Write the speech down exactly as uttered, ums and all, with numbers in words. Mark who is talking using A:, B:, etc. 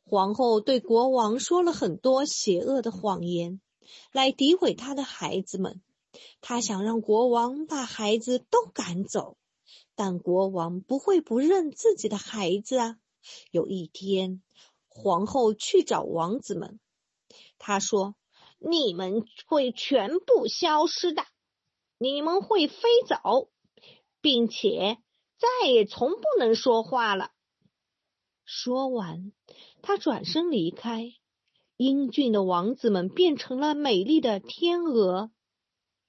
A: 皇后对国王说了很多邪恶的谎言，来诋毁她的孩子们。她想让国王把孩子都赶走，但国王不会不认自己的孩子啊。有一天，皇后去找王子们，她说：你们会全部消失的，你们会飞走，并且再也从不能说话了。说完，她转身离开。英俊的王子们变成了美丽的天鹅、